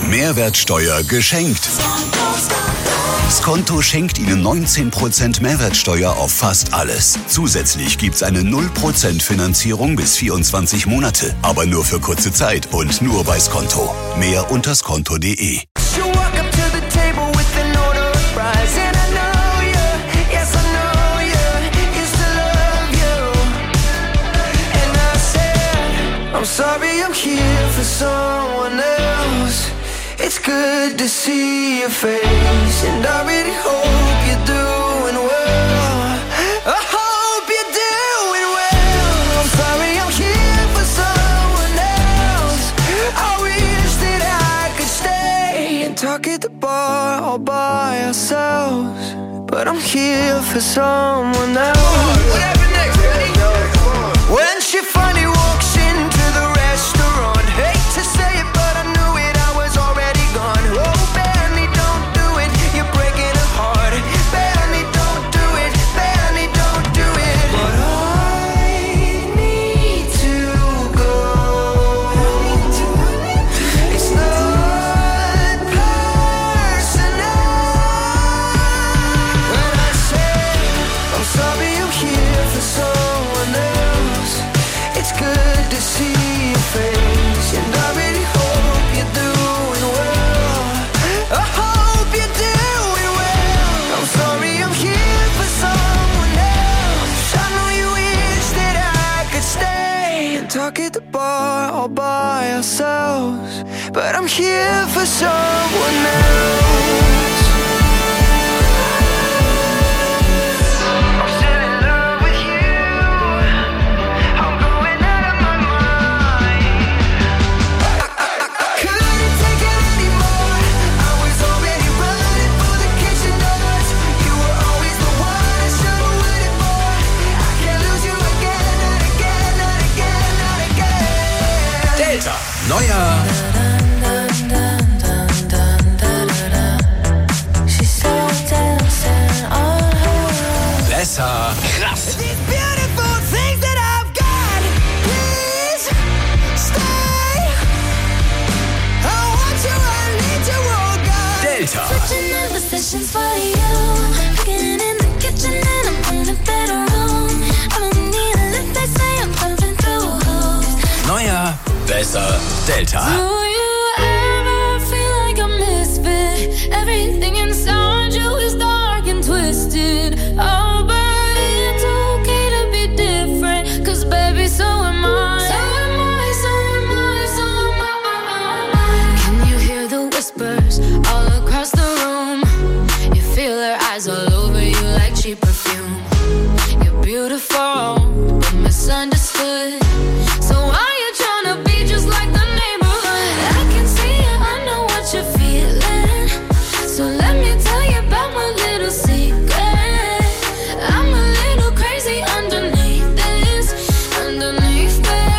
Mehrwertsteuer geschenkt. Skonto schenkt Ihnen 19% Mehrwertsteuer auf fast alles. Zusätzlich gibt's eine 0% Finanzierung bis 24 Monate. Aber nur für kurze Zeit und nur bei Skonto. Mehr unter skonto.de. I'm sorry I'm here for someone else. It's good to see your face, and I really hope you're doing well. I hope you're doing well. I'm sorry I'm here for someone else. I wish that I could stay and talk at the bar all by ourselves, but I'm here for someone else. What happened next? When she finally walks into the restaurant, hate to say it, but I knew it, I was already gone. Oh, Benny, don't do it, you're breaking her heart. Benny, don't do it, Benny, don't do it. But I need to go. It's not personal. When I say I'm sorry I'm here for someone else, it's good to see your face, and I really hope you're doing well. I hope you're doing well. I'm sorry I'm here for someone else. I know you wish that I could stay and talk at the bar all by ourselves, but I'm here for someone else. Neuer besser krass. Delta Neuer besser Delta. Do you ever feel like a misfit? Everything inside you is dark and twisted. Oh, but it's okay to be different, 'cause baby, so am I. So am I, so am I, so am I. Can you hear the whispers all across the room? You feel their eyes all over you like cheap perfume. You're beautiful, but misunderstood. So why you tryna be just like the neighborhood? I can see it, I know what you're feeling. So let me tell you about my little secret. I'm a little crazy underneath this, underneath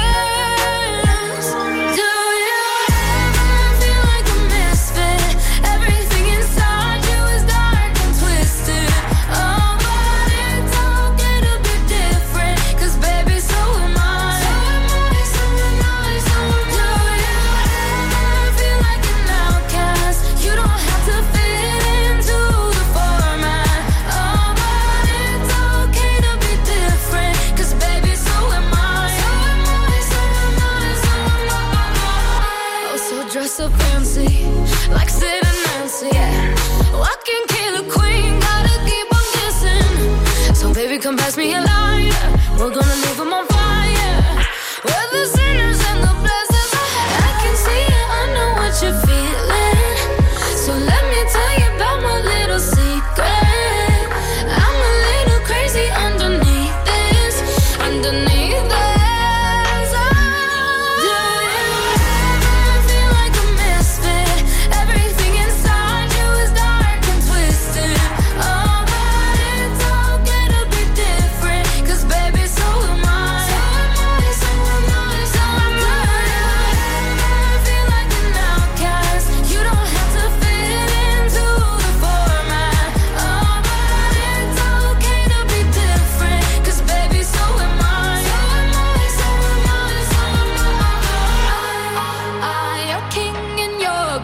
this. Do you ever feel like a misfit? Everything inside you is dark and twisted. Oh, but it's okay to be different, 'cause baby, so am I. So am I, so am I, so am I. Do you ever feel like an outcast? You don't have to fit into the format. Oh, but it's okay to be different, 'cause baby, so am I. So am I, so am I, so am I. Oh, so dress up fancy, like Sid and Nancy, yeah. Walking killer queen, gotta keep on kissing. So baby, come pass me a lighter, we're gonna leave them on fire. We're the sinners and the blessings. I can see it, I know what you're feeling. So let me tell you about my little secret. I'm a little crazy underneath this, underneath this. Do you ever feel like a misfit? Everything inside you is dark and twisted. Oh, but it's okay to be different, 'cause baby, so am I. So am I, so am I, so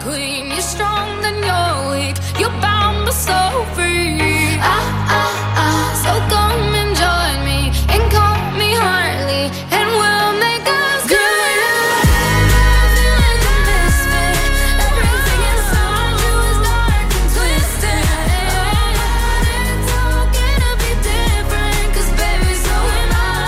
queen. You're strong, then you're weak. You're bound, but so free. So come and join me and call me Harley, and we'll make us good. I feel like a misfit. Everything inside you is dark and twisted. It's okay to be different, 'cause baby, so am I.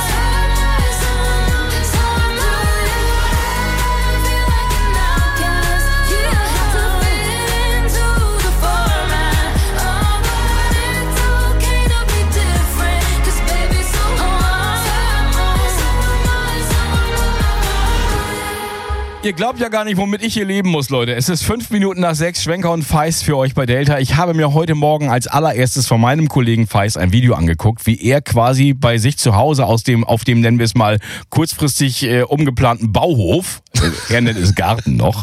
So am I. I feel like an outcast. You have to fit into the format. Oh, but it's okay to be different, 'cause baby, so am I. Ihr glaubt ja gar nicht, womit ich hier leben muss, Leute. Es ist 5 Minuten nach 6, Schwenker und Feist für euch bei Delta. Ich habe mir heute Morgen als allererstes von meinem Kollegen Feist ein Video angeguckt, wie er quasi bei sich zu Hause auf dem, nennen wir es mal, kurzfristig umgeplanten Bauhof, er nennt es Garten noch,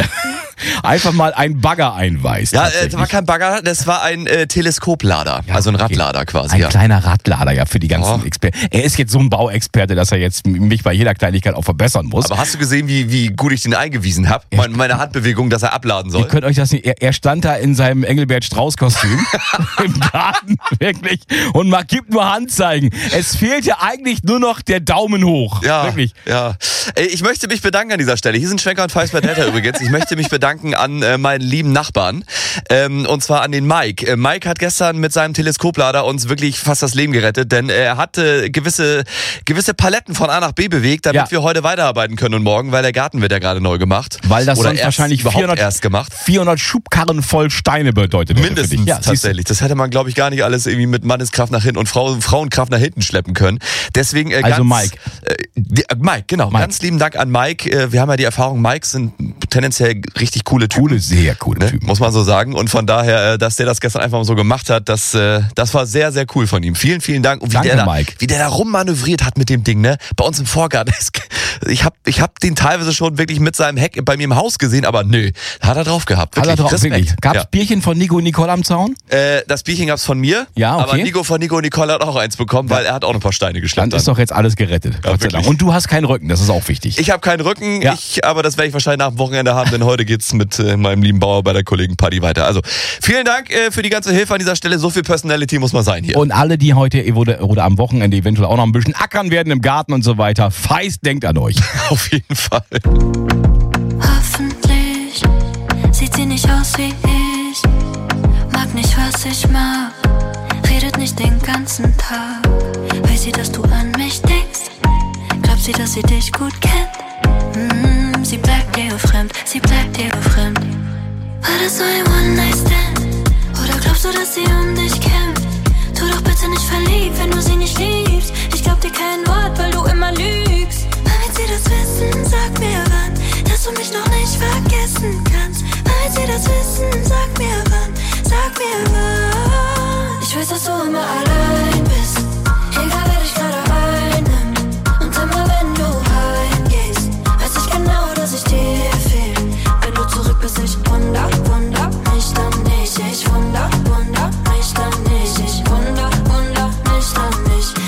einfach mal ein Bagger einweist. Ja, das war kein Bagger, das war ein Teleskoplader, Ja, also ein okay. Radlader quasi. Ein kleiner Radlader, ja, für die ganzen Experten. Er ist jetzt so ein Bauexperte, dass er jetzt mich bei jeder Kleinigkeit auch verbessern muss. Aber hast du gesehen, wie gut ich den eingewiesen habe? Meine Handbewegung, dass er abladen soll. Ihr könnt euch das nicht, er stand da in seinem Engelbert Strauß-Kostüm im Garten, wirklich, und man gibt nur Handzeichen. Es fehlte eigentlich nur noch der Daumen hoch. Ja, Wirklich. ja. Ich möchte mich bedanken an dieser Stelle. Hier sind Schwenker und Feist bei Delta übrigens. Ich möchte mich bedanken an meinen lieben Nachbarn. Und zwar an den Mike. Mike hat gestern mit seinem Teleskoplader uns wirklich fast das Leben gerettet, denn er hatte gewisse Paletten von A nach B bewegt, damit wir heute weiterarbeiten können und morgen, weil der Garten wird ja gerade neu gemacht. Weil das Oder sonst erst wahrscheinlich überhaupt erst gemacht. 400 Schubkarren voll Steine bedeutet. hätte für Mindestens, dich. Ja, tatsächlich. Das hätte man, glaube ich, gar nicht alles irgendwie mit Manneskraft nach hinten und Frauenkraft nach hinten schleppen können. Deswegen Also Mike. Mike, genau. Mike. Ganz lieben Dank an Mike. Wir haben ja die Erfahrung, Mikes sind tendenziell richtig coole Typen. Sehr coole Ne? Typen. Muss man so sagen. Und von daher, dass der das gestern einfach mal so gemacht hat, das war sehr, sehr cool von ihm. Vielen, vielen Dank. Und Danke, Mike. wie der da rummanövriert hat mit dem Ding, ne? Bei uns im Vorgarten. Ich hab den teilweise schon wirklich mit seinem Heck bei mir im Haus gesehen, aber nö, hat er drauf gehabt. Hat er Wirklich. drauf, Respekt. wirklich. Gab's Ja. Bierchen von Nico und Nicole am Zaun? Das Bierchen gab's von mir, Ja, okay. aber Nico von Nico und Nicole hat auch eins bekommen, weil er hat auch ein paar Steine Dann geschleppt. ist doch jetzt alles gerettet. Gott sei wirklich. Dank. Und du hast keinen Rücken, das ist auch wichtig. Ich habe keinen Rücken, Ja. aber das werde ich wahrscheinlich nach dem Wochenende haben, denn heute geht's mit meinem lieben Bauer bei der Kollegen Paddy weiter. Also vielen Dank für die ganze Hilfe an dieser Stelle. So viel Personality muss man sein hier. Und alle, die heute oder am Wochenende eventuell auch noch ein bisschen ackern werden im Garten und so weiter, Feist denkt an euch. Auf jeden Fall. Hoffentlich sieht sie nicht aus wie ich, mag nicht, was ich mag, redet nicht den ganzen Tag. Weiß sie, dass du an mich denkst? Glaubt sie, dass sie dich gut kennt? Sie bleibt dir fremd, sie bleibt dir fremd. War das so ein One-Night-Stand? Oder glaubst du, dass sie um dich kämpft? Tu doch bitte nicht verliebt, wenn du sie nicht liebst. Ich glaub dir kein Wort, weil du immer lügst. Weil sie das wissen, sag mir wann, dass du mich noch nicht vergessen kannst. Weil sie das wissen, sag mir wann, sag mir wann. Ich weiß, dass du immer allein bist, egal wer dich gerade einnimmt. Und immer wenn du heimgehst, weiß ich genau, dass ich dir fehl. Wenn du zurück bist, ich wunder mich dann nicht. Ich wunder mich dann nicht. Ich wunder mich dann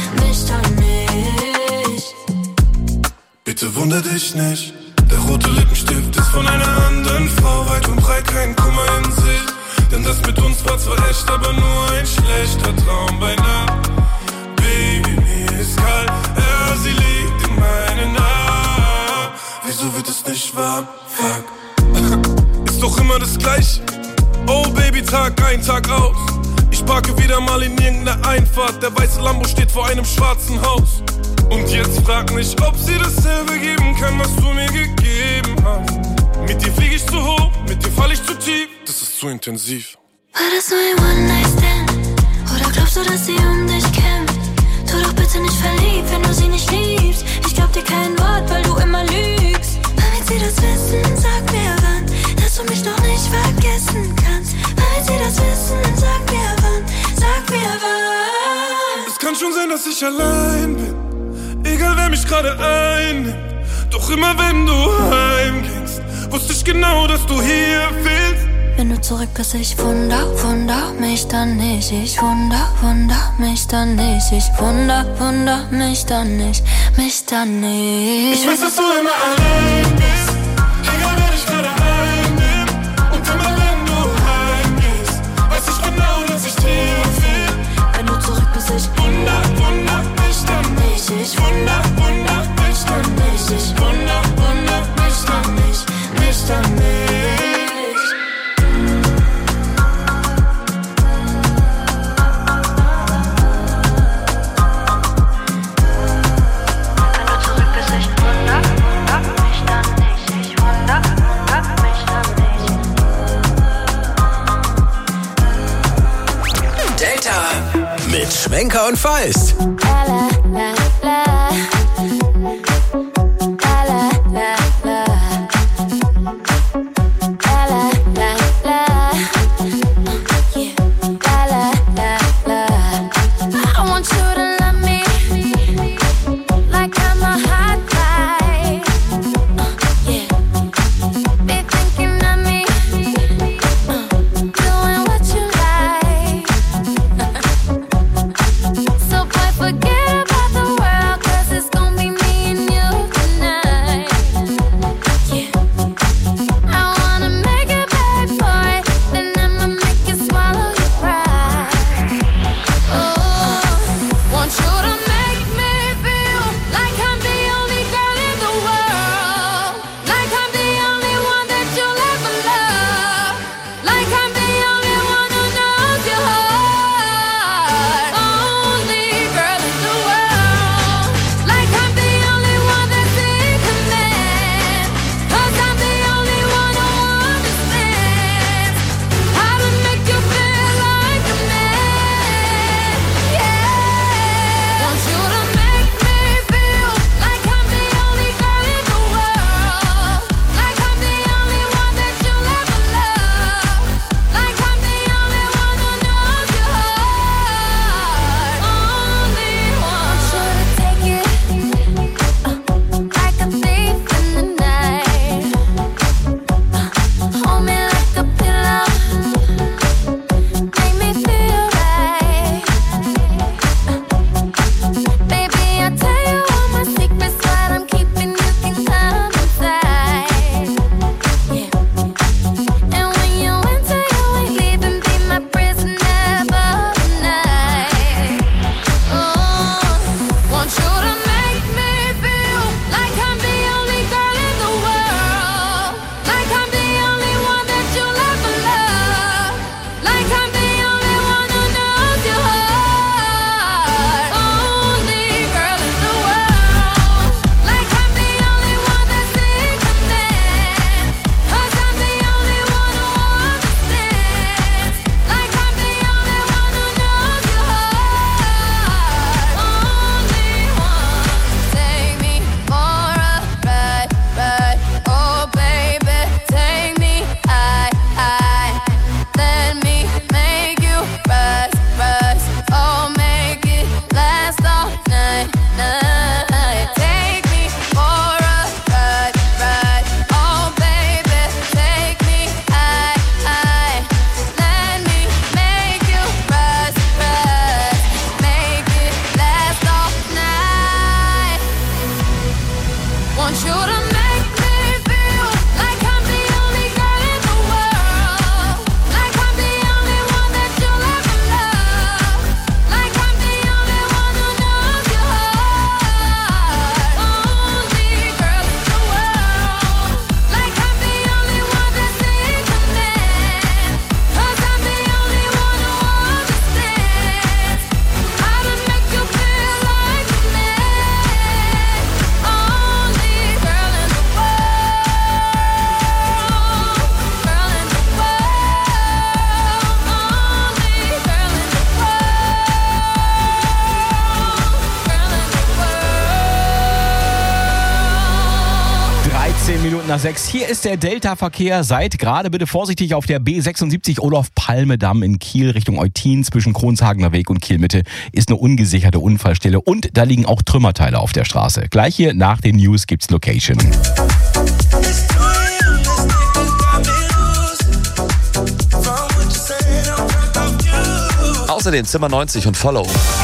nicht. Bitte wunder dich nicht. Der rote Lippenstift ist von einer anderen Frau. Weit und breit kein Kummer in Sicht. Denn das mit uns war zwar echt, aber nur ein schlechter Traum bei Nacht. Baby, mir ist kalt, ja, sie liegt in meinen Armen. Wieso wird es nicht warm? Fuck. Ist doch immer das Gleiche. Oh Baby, Tag ein, Tag aus. Ich parke wieder mal in irgendeiner Einfahrt. Der weiße Lambo steht vor einem schwarzen Haus. Und jetzt frag mich, ob sie dasselbe geben kann, was du mir gegeben hast. Mit dir flieg ich zu hoch, mit dir fall ich zu tief. Das ist zu intensiv. War das nur ein One-Night-Stand? Oder glaubst du, dass sie um dich kämpft? Tu doch bitte nicht verliebt, wenn du sie nicht liebst. Ich glaub dir kein Wort, weil du immer lügst. Weil sie das wissen, sag mir wann, dass du mich noch nicht vergessen kannst. Weil sie das wissen, sag mir wann, sag mir wann. Es kann schon sein, dass ich allein bin, egal wer mich gerade einnimmt. Doch immer wenn du heimgingst, wusste ich genau, dass du hier fehlst. Wenn du zurück bist, ich wunder mich dann nicht. Ich wunder mich dann nicht. Ich wunder mich dann nicht. Ich weiß, dass du immer allein bist, egal wer dich gerade einnimmt. Schwenker und Feist. Nach 6. Hier ist der Delta-Verkehr. Seid gerade bitte vorsichtig auf der B76 Olof-Palme-Damm in Kiel Richtung Eutin zwischen Kronshagener Weg und Kiel-Mitte. Ist eine ungesicherte Unfallstelle und da liegen auch Trümmerteile auf der Straße. Gleich hier nach den News gibt's Location. Außerdem Zimmer 90 und Follow.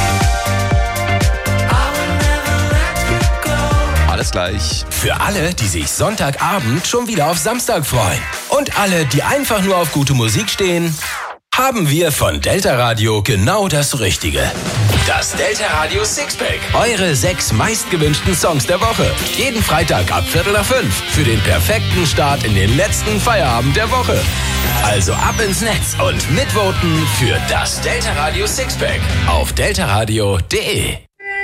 Alles gleich. Für alle, die sich Sonntagabend schon wieder auf Samstag freuen. Und alle, die einfach nur auf gute Musik stehen, haben wir von Delta Radio genau das Richtige. Das Delta Radio Sixpack. Eure 6 meistgewünschten Songs der Woche. Jeden Freitag ab 4:45 für den perfekten Start in den letzten Feierabend der Woche. Also ab ins Netz und mitvoten für das Delta Radio Sixpack auf deltaradio.de.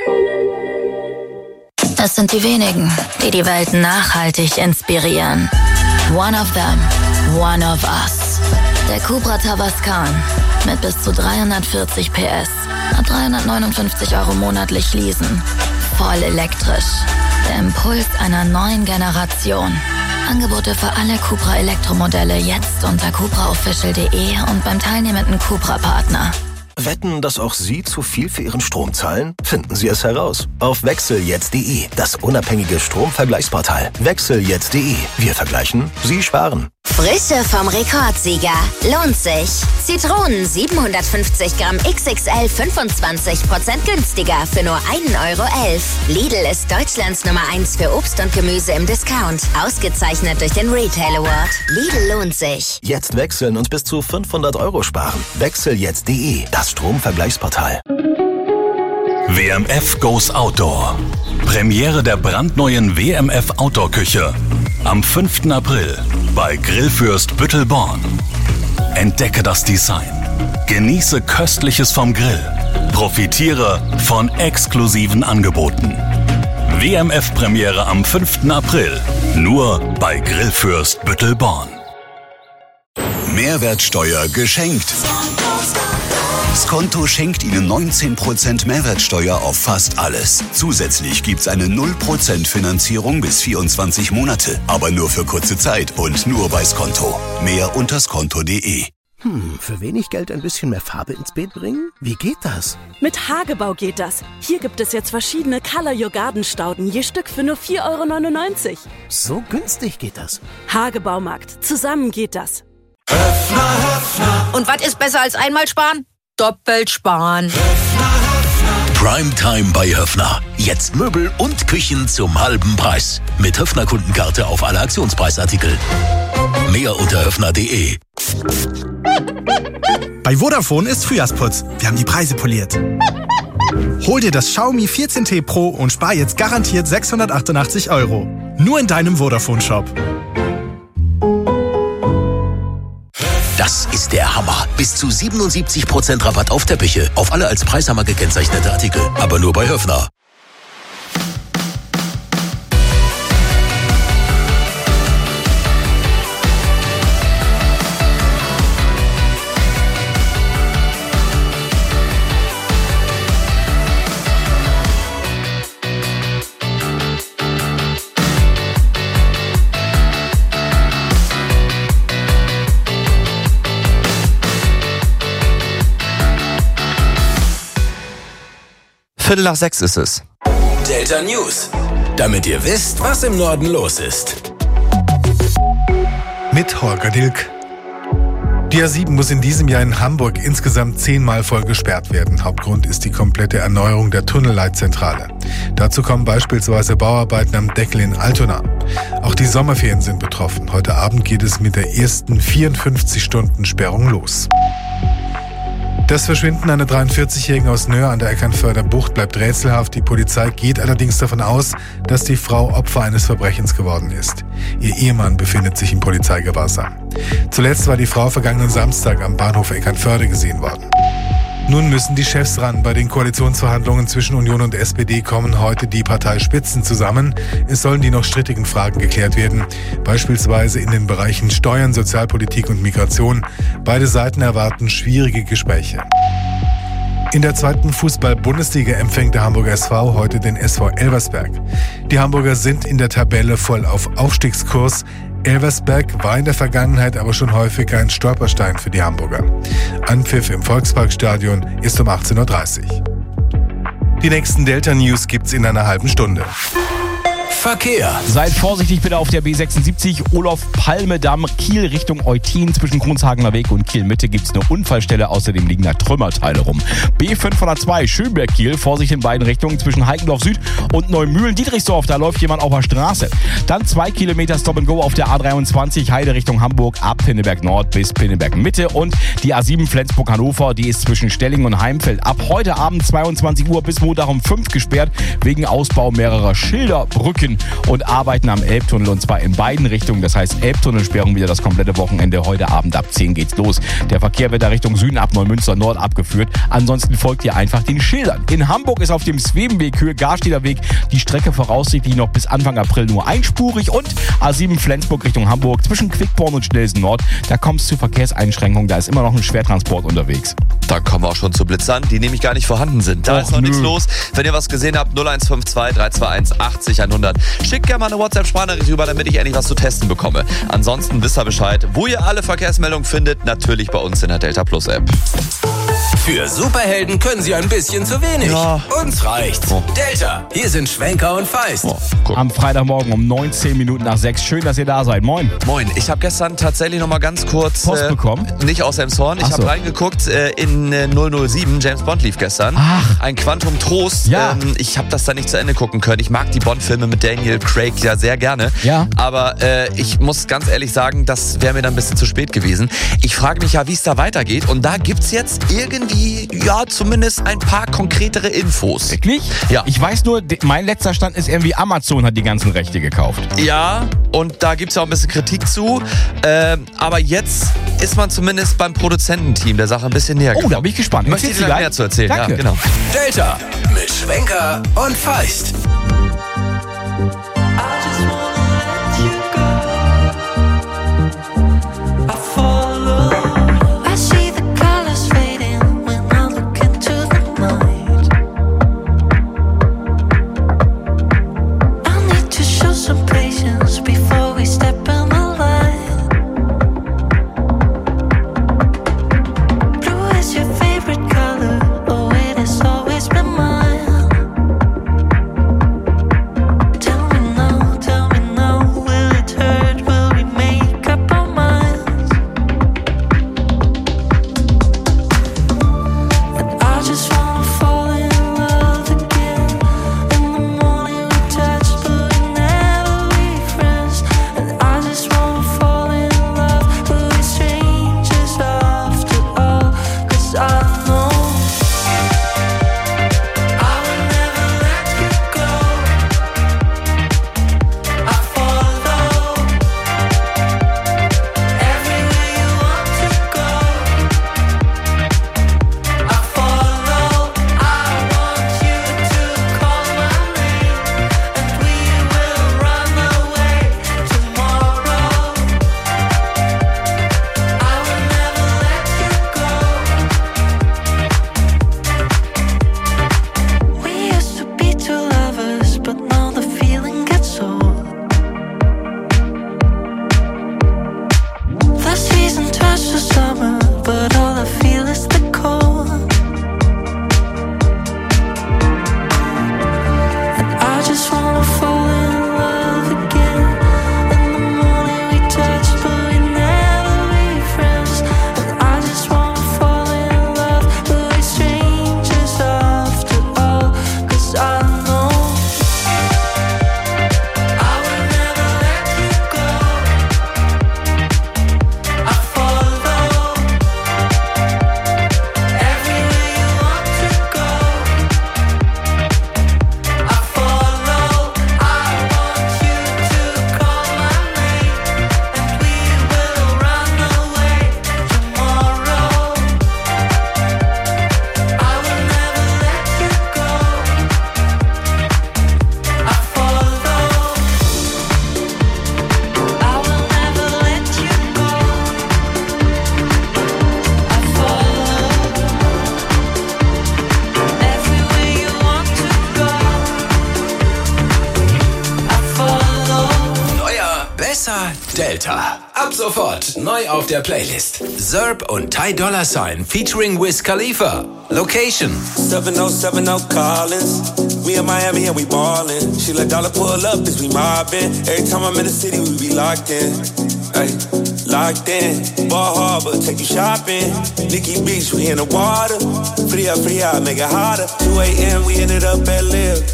Es sind die wenigen, die die Welt nachhaltig inspirieren. One of them, one of us. Der Cupra Tavascan. Mit bis zu 340 PS. Ab 359 € monatlich leasen. Voll elektrisch. Der Impuls einer neuen Generation. Angebote für alle Cupra Elektromodelle jetzt unter cupraofficial.de und beim teilnehmenden Cupra-Partner. Wetten, dass auch Sie zu viel für Ihren Strom zahlen? Finden Sie es heraus auf wechseljetzt.de, das unabhängige Stromvergleichsportal. Wechseljetzt.de. Wir vergleichen, Sie sparen. Frische vom Rekordsieger. Lohnt sich. Zitronen 750 Gramm XXL 25% günstiger für nur 1,11 €. Lidl ist Deutschlands Nummer 1 für Obst und Gemüse im Discount. Ausgezeichnet durch den Retail Award. Lidl lohnt sich. Jetzt wechseln und bis zu 500 € sparen. Wechseljetzt.de, das Stromvergleichsportal. WMF Goes Outdoor. Premiere der brandneuen WMF Outdoor-Küche. Am 5. April bei Grillfürst Büttelborn. Entdecke das Design. Genieße Köstliches vom Grill. Profitiere von exklusiven Angeboten. WMF-Premiere am 5. April. Nur bei Grillfürst Büttelborn. Mehrwertsteuer geschenkt. Skonto schenkt Ihnen 19% Mehrwertsteuer auf fast alles. Zusätzlich gibt's eine 0% Finanzierung bis 24 Monate. Aber nur für kurze Zeit und nur bei Skonto. Mehr unter skonto.de. Für wenig Geld ein bisschen mehr Farbe ins Beet bringen? Wie geht das? Mit Hagebau geht das. Hier gibt es jetzt verschiedene Color Your Garden Stauden, je Stück für nur 4,99 €. So günstig geht das. Hagebaumarkt. Zusammen geht das. Und was ist besser als einmal sparen? Doppelt sparen. Primetime bei Höffner. Jetzt Möbel und Küchen zum halben Preis. Mit Höffner-Kundenkarte auf alle Aktionspreisartikel. Mehr unter höffner.de. Bei Vodafone ist Frühjahrsputz. Wir haben die Preise poliert. Hol dir das Xiaomi 14T Pro und spar jetzt garantiert 688 €. Nur in deinem Vodafone-Shop. Das ist der Hammer. Bis zu 77% Rabatt auf Teppiche. Auf alle als Preishammer gekennzeichnete Artikel. Aber nur bei Höffner. Viertel nach 6 ist es. Delta News. Damit ihr wisst, was im Norden los ist. Mit Holger Dilk. Die A7 muss in diesem Jahr in Hamburg insgesamt 10-mal voll gesperrt werden. Hauptgrund ist die komplette Erneuerung der Tunnelleitzentrale. Dazu kommen beispielsweise Bauarbeiten am Deckel in Altona. Auch die Sommerferien sind betroffen. Heute Abend geht es mit der ersten 54-Stunden-Sperrung los. Das Verschwinden einer 43-Jährigen aus Nöhr an der Eckernförder Bucht bleibt rätselhaft. Die Polizei geht allerdings davon aus, dass die Frau Opfer eines Verbrechens geworden ist. Ihr Ehemann befindet sich im Polizeigewahrsam. Zuletzt war die Frau vergangenen Samstag am Bahnhof Eckernförde gesehen worden. Nun müssen die Chefs ran. Bei den Koalitionsverhandlungen zwischen Union und SPD kommen heute die Parteispitzen zusammen. Es sollen die noch strittigen Fragen geklärt werden, beispielsweise in den Bereichen Steuern, Sozialpolitik und Migration. Beide Seiten erwarten schwierige Gespräche. In der 2. Fußball-Bundesliga empfängt der Hamburger SV heute den SV Elversberg. Die Hamburger sind in der Tabelle voll auf Aufstiegskurs. Elversberg war in der Vergangenheit aber schon häufig ein Stolperstein für die Hamburger. Anpfiff im Volksparkstadion ist um 18:30 Uhr. Die nächsten Delta News gibt's in einer halben Stunde. Verkehr. Seid vorsichtig bitte auf der B76 Olof-Palme-Damm, Kiel Richtung Eutin. Zwischen Kronshagener Weg und Kiel-Mitte gibt es eine Unfallstelle. Außerdem liegen da Trümmerteile rum. B502 Schönberg-Kiel, Vorsicht in beiden Richtungen zwischen Heikendorf Süd und Neumühlen-Dietrichsdorf. Da läuft jemand auf der Straße. Dann 2 Kilometer Stop-and-Go auf der A23 Heide Richtung Hamburg ab Pinneberg Nord bis Pinneberg Mitte. Und die A7 Flensburg-Hannover, die ist zwischen Stelling und Heimfeld ab heute Abend 22 Uhr bis Montag um 5 gesperrt wegen Ausbau mehrerer Schilderbrücken. Süden und arbeiten am Elbtunnel und zwar in beiden Richtungen. Das heißt, Elbtunnelsperrung wieder das komplette Wochenende. Heute Abend ab 10 geht's los. Der Verkehr wird da Richtung Süden ab Neumünster Nord abgeführt. Ansonsten folgt ihr einfach den Schildern. In Hamburg ist auf dem Svebenweg Höhe Garsteder Weg die Strecke voraussichtlich noch bis Anfang April nur einspurig und A7 Flensburg Richtung Hamburg zwischen Quickborn und Schnelsen Nord. Da kommt es zu Verkehrseinschränkungen. Da ist immer noch ein Schwertransport unterwegs. Da kommen wir auch schon zu Blitzern, die nämlich gar nicht vorhanden sind. Da ist noch nichts los. Wenn ihr was gesehen habt, 0152 321 80 100. Schickt gerne mal eine WhatsApp-Sprachnachricht rüber, damit ich endlich was zu testen bekomme. Ansonsten wisst ihr Bescheid, wo ihr alle Verkehrsmeldungen findet, natürlich bei uns in der Delta Plus App. Für Superhelden können sie ein bisschen zu wenig. Ja. Uns reicht's. Delta, hier sind Schwenker und Feist. Cool. Am Freitagmorgen um 19 Minuten nach 6. Schön, dass ihr da seid. Moin. Moin. Ich habe gestern tatsächlich noch mal ganz kurz Post bekommen? Nicht aus Elmshorn. Ich habe reingeguckt in 007. James Bond lief gestern. Ach. Ein Quantum Trost. Ja. Ich habe das da nicht zu Ende gucken können. Ich mag die Bond-Filme mit Daniel Craig ja sehr gerne. Ja. Aber ich muss ganz ehrlich sagen, das wäre mir dann ein bisschen zu spät gewesen. Ich frage mich ja, wie es da weitergeht. Und da gibt's jetzt irgendwie, ja, zumindest ein paar konkretere Infos. Wirklich? Ja. Ich weiß nur, mein letzter Stand ist irgendwie, Amazon hat die ganzen Rechte gekauft. Ja, und da gibt's ja auch ein bisschen Kritik zu. Aber jetzt ist man zumindest beim Produzententeam der Sache ein bisschen näher gekommen. Da bin ich gespannt. Möchte ich dir mehr zu erzählen? Danke. Ja, genau. Delta mit Schwenker und Feist. Delta. Ab sofort neu auf der Playlist. Zerb und Ty Dolla $ign featuring Wiz Khalifa. Location 7070 Collins. We in Miami and we ballin'. She let Dollar pull up as we mobbin'. Every time I'm in the city, we be locked in. Ay, locked in. Ball Harbor, take you shopping. Nikki Beach, we in the water. Free up, make it hotter. 2 a.m. we ended up at Live.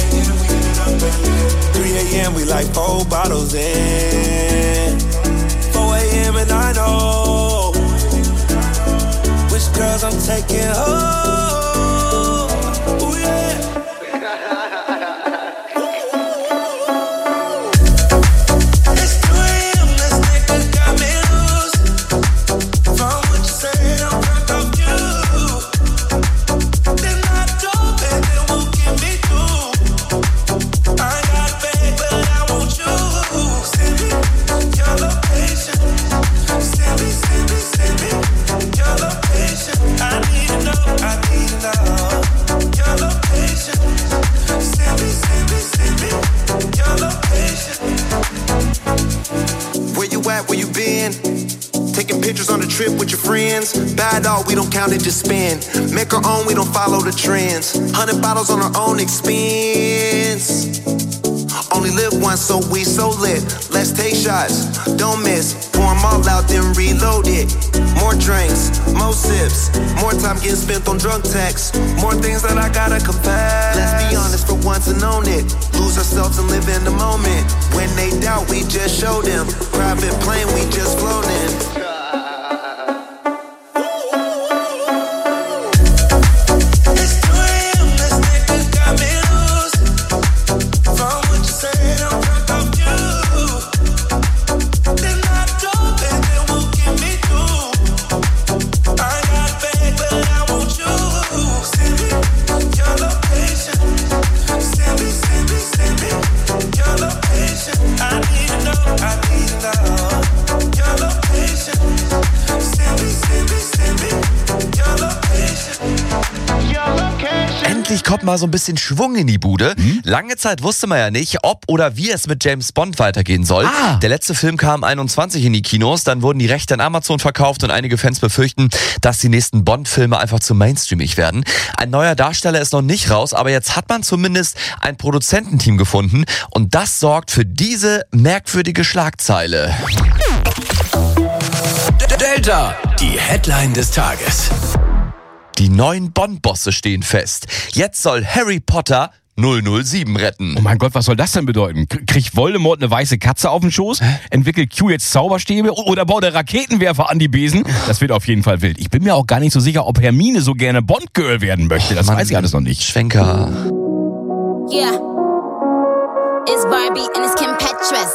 3 a.m. we like 4 bottles in. 4 a.m. and I know which girls I'm taking home. Ooh, yeah. the trip with your friends. Bad dog, we don't count it, just spend. Make our own, we don't follow the trends. 100 bottles on our own expense. Only live once, so we so lit. Let's take shots, don't miss. Pour them all out, then reload it. More drinks, more sips. More time getting spent on drunk texts. More things that I gotta confess. Let's be honest for once and own it. Lose ourselves and live in the moment. When they doubt, we just show them. Private plane, we just flown in. Kommt mal so ein bisschen Schwung in die Bude. Lange Zeit wusste man ja nicht, ob oder wie es mit James Bond weitergehen soll. Der letzte Film kam 21 in die Kinos, dann wurden die Rechte an Amazon verkauft und einige Fans befürchten, dass die nächsten Bond-Filme einfach zu mainstreamig werden. Ein neuer Darsteller ist noch nicht raus, aber jetzt hat man zumindest ein Produzententeam gefunden und das sorgt für diese merkwürdige Schlagzeile. Delta, die Headline des Tages. Die neuen Bond-Bosse stehen fest. Jetzt soll Harry Potter 007 retten. Oh mein Gott, was soll das denn bedeuten? Kriegt Voldemort eine weiße Katze auf den Schoß? Entwickelt Q jetzt Zauberstäbe? Oder baut er Raketenwerfer an die Besen? Das wird auf jeden Fall wild. Ich bin mir auch gar nicht so sicher, ob Hermine so gerne Bond-Girl werden möchte. Das weiß ich alles noch nicht. Schwenker. Yeah. It's Barbie and it's Kim Petras.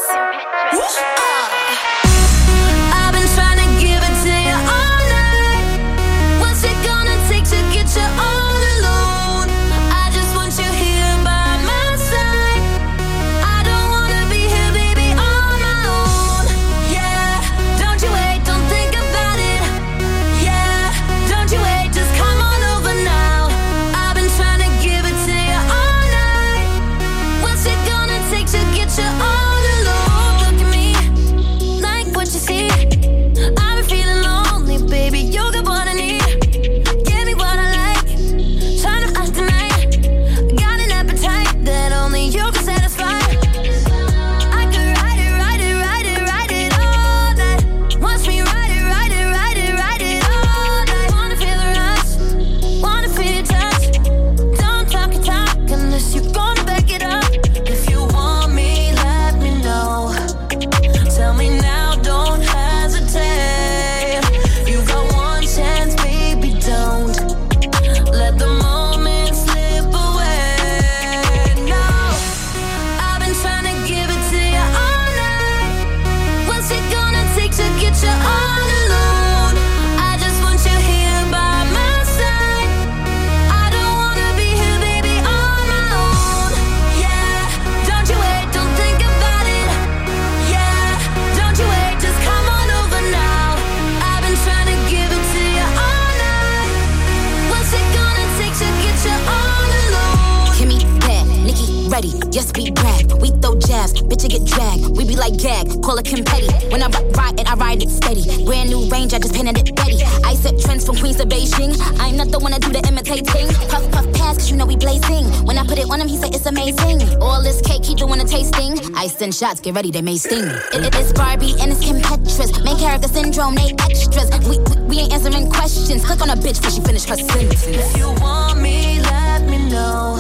Yes, we brag, we throw jabs, bitch, get dragged. We be like gag, call it Kim Petty. When I ride it, I ride it steady. Brand new range, I just painted it ready. I set trends from Queens to Beijing. I'm not the one to do the imitating. Puff, puff, pass, cause you know we blazing. When I put it on him, he said it's amazing. All this cake, he doing a tasting. I send shots, get ready, they may sting. It's Barbie and it's Kim Petras. Main character syndrome, they extras. We ain't answering questions. Click on a bitch before she finish her sentence. If you want me, let me know.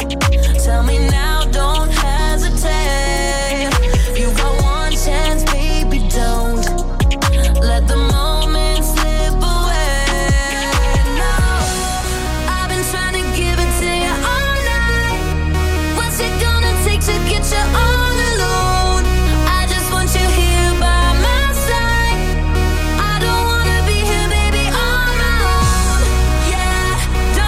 Tell me now, don't hesitate. You got one chance, baby, don't let the moment slip away. No, I've been trying to give it to you all night. What's it gonna take to get you all alone? I just want you here by my side. I don't wanna be here, baby, on my own. Yeah,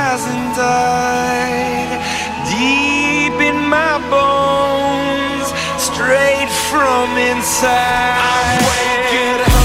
hasn't died. Deep in my bones, straight from inside. I'm waking up.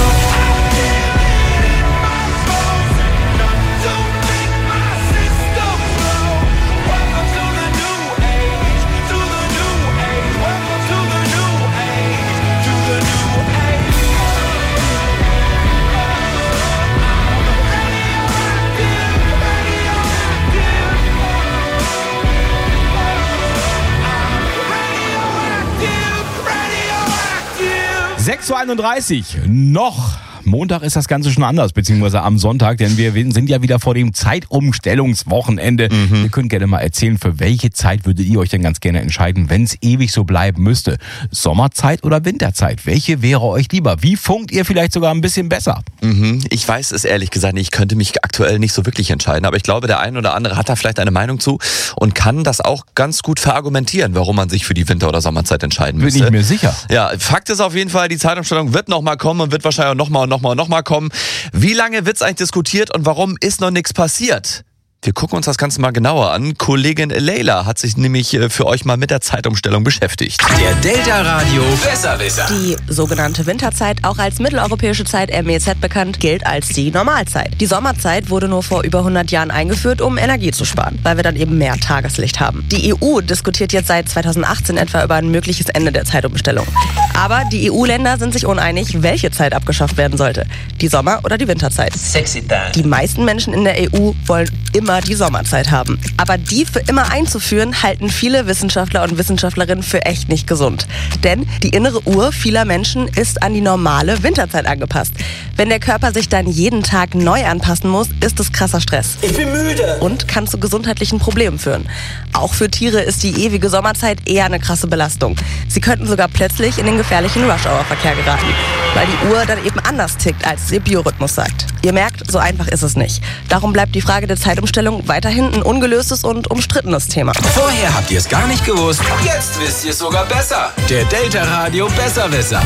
Uhr 6:31 noch. Montag ist das Ganze schon anders, beziehungsweise am Sonntag, denn wir sind ja wieder vor dem Zeitumstellungswochenende. Ihr könnt gerne mal erzählen, für welche Zeit würdet ihr euch denn ganz gerne entscheiden, wenn es ewig so bleiben müsste? Sommerzeit oder Winterzeit? Welche wäre euch lieber? Wie funkt ihr vielleicht sogar ein bisschen besser? Ich weiß es ehrlich gesagt nicht. Ich könnte mich aktuell nicht so wirklich entscheiden, aber ich glaube, der ein oder andere hat da vielleicht eine Meinung zu und kann das auch ganz gut verargumentieren, warum man sich für die Winter- oder Sommerzeit entscheiden müsste. Bin ich mir sicher. Ja, Fakt ist auf jeden Fall, die Zeitumstellung wird nochmal kommen und wird wahrscheinlich auch nochmal kommen. Wie lange wird's eigentlich diskutiert und warum ist noch nichts passiert? Wir gucken uns das Ganze mal genauer an. Kollegin Leila hat sich nämlich für euch mal mit der Zeitumstellung beschäftigt. Der Delta Radio Besserwisser. Die sogenannte Winterzeit, auch als mitteleuropäische Zeit MEZ bekannt, gilt als die Normalzeit. Die Sommerzeit wurde nur vor über 100 Jahren eingeführt, um Energie zu sparen, weil wir dann eben mehr Tageslicht haben. Die EU diskutiert jetzt seit 2018 etwa über ein mögliches Ende der Zeitumstellung. Aber die EU-Länder sind sich uneinig, welche Zeit abgeschafft werden sollte. Die Sommer- oder die Winterzeit. Sexy time. Die meisten Menschen in der EU wollen immer die Sommerzeit haben. Aber die für immer einzuführen, halten viele Wissenschaftler und Wissenschaftlerinnen für echt nicht gesund. Denn die innere Uhr vieler Menschen ist an die normale Winterzeit angepasst. Wenn der Körper sich dann jeden Tag neu anpassen muss, ist es krasser Stress. Ich bin müde. Und kann zu gesundheitlichen Problemen führen. Auch für Tiere ist die ewige Sommerzeit eher eine krasse Belastung. Sie könnten sogar plötzlich in den gefährlichen Rush-Hour-Verkehr geraten, weil die Uhr dann eben anders tickt, als es ihr Biorhythmus sagt. Ihr merkt, so einfach ist es nicht. Darum bleibt die Frage der Zeitumstellung weiterhin ein ungelöstes und umstrittenes Thema. Vorher habt ihr es gar nicht gewusst, jetzt wisst ihr es sogar besser. Der Delta Radio Besserwisser.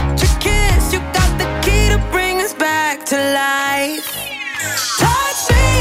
Touch me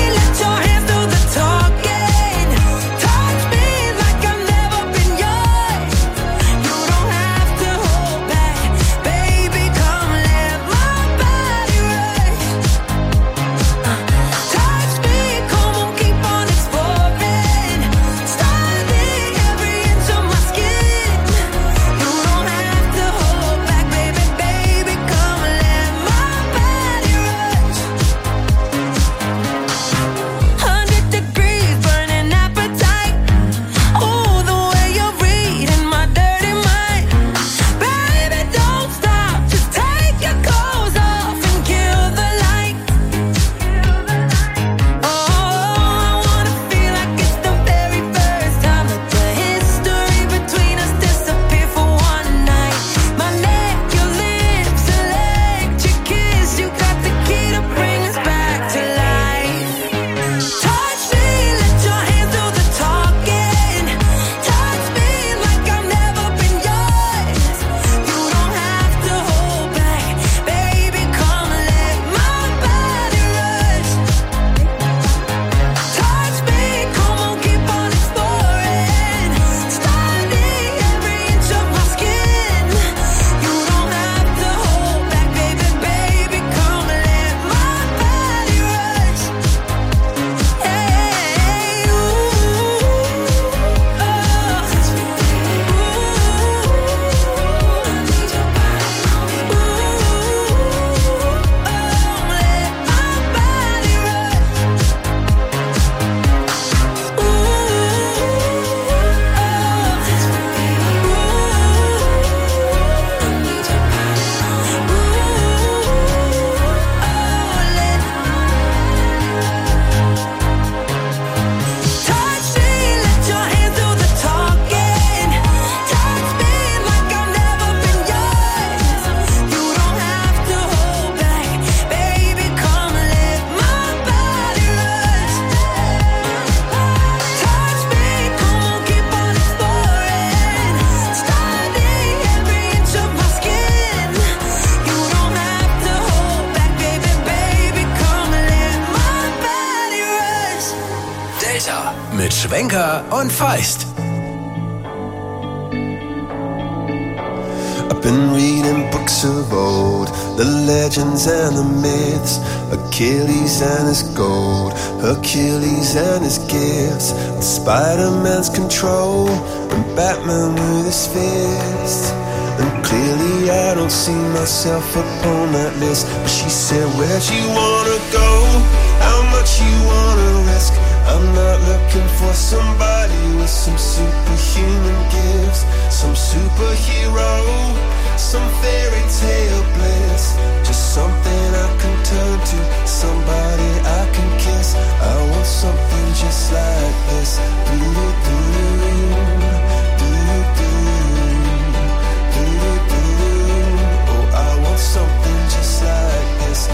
Delta mit Schwenker und Feist. I've been reading books of old, the legends and the myths, Achilles and his gold, Hercules and his gifts, and Spider-Man's control, and Batman with his fist. And clearly I don't see myself upon that list. But she said, where'd you wanna go? How much you wanna risk? I'm not looking for somebody with some superhuman gifts, some superhero, some fairy tale bliss. Just something I can turn to, somebody I can kiss. I want something just like this. Oh, I want something just like this.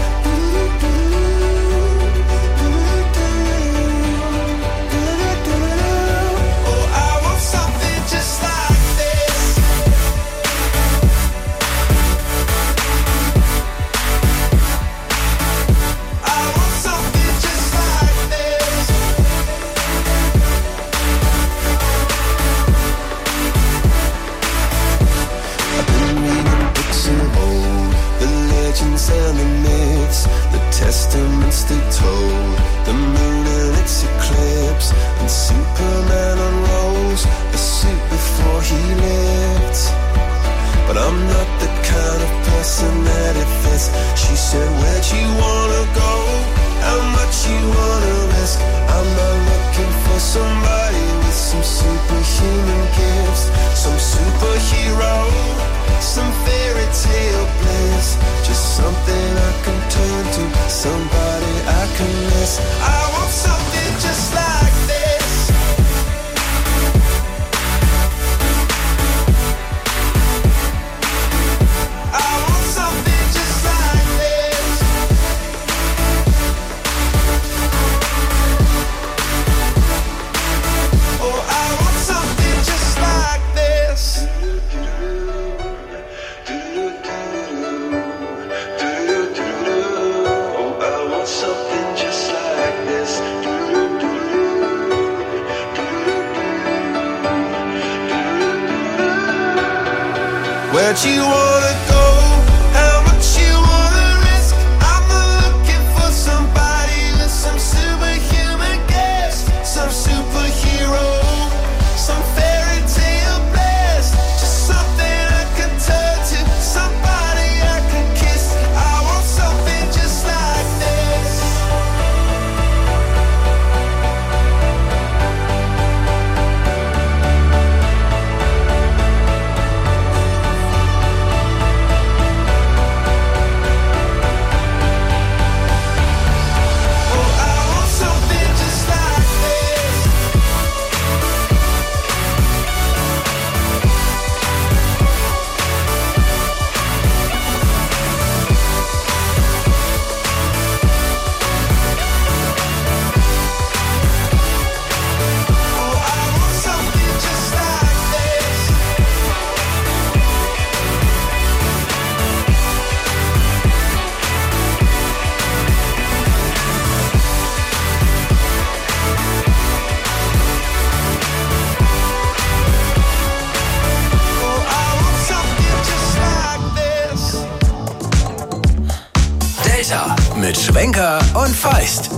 And the myths, the testaments they told, the moon and its eclipse, and Superman unrolls the suit before he lived. But I'm not the kind of person that it fits. She said, where'd you wanna go? How much you wanna risk? I'm not looking for somebody with some superhuman gifts, some superhero, some fairy tale bliss. Just something I can turn to, somebody I can miss. I want something just like this. I want something just like this. Oh, I want something just like this. Something just like this. Where'd you wanna go? How much you wanna risk? I'm not looking for somebody with some superhuman gifts, some superhero, some fairy tale bliss. Just something I can turn to, somebody I can kiss. I want something just like this. Delta mit Schwenker und Feist.